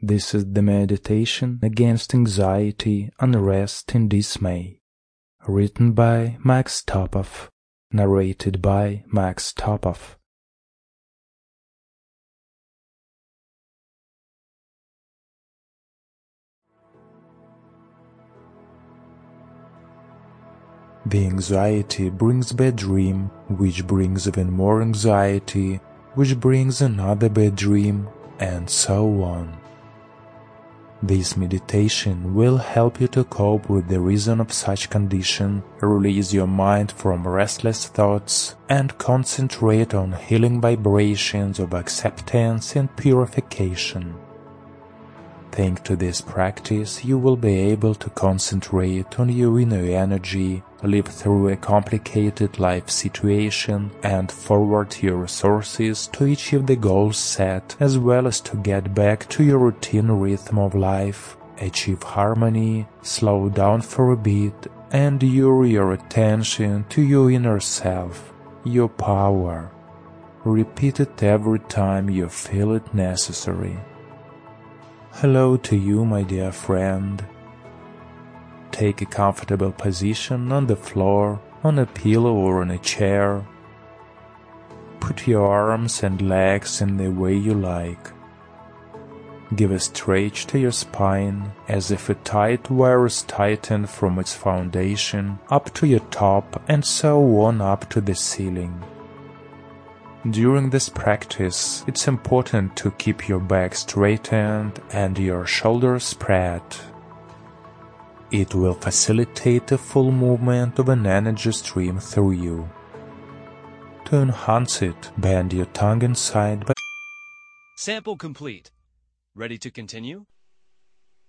This is the meditation against anxiety, unrest, and dismay. Written by Max Topov. Narrated by Max Topov. The anxiety brings bad dream, which brings even more anxiety, which brings another bad dream, and so on. This meditation will help you to cope with the reason of such condition, release your mind from restless thoughts, and concentrate on healing vibrations of acceptance and purification. Thanks to this practice, you will be able to concentrate on your inner energy, live through a complicated life situation, and forward your resources to achieve the goals set, as well as to get back to your routine rhythm of life, achieve harmony, slow down for a bit, and lure your attention to your inner self, your power. Repeat it every time you feel it necessary. Hello to you, my dear friend. Take a comfortable position on the floor, on a pillow or on a chair. Put your arms and legs in the way you like. Give a stretch to your spine, as if a tight wire is tightened from its foundation up to your top and so on up to the ceiling. During this practice, it's important to keep your back straightened and your shoulders spread. It will facilitate the full movement of an energy stream through you. To enhance it, bend your tongue inside. Sample complete. Ready to continue?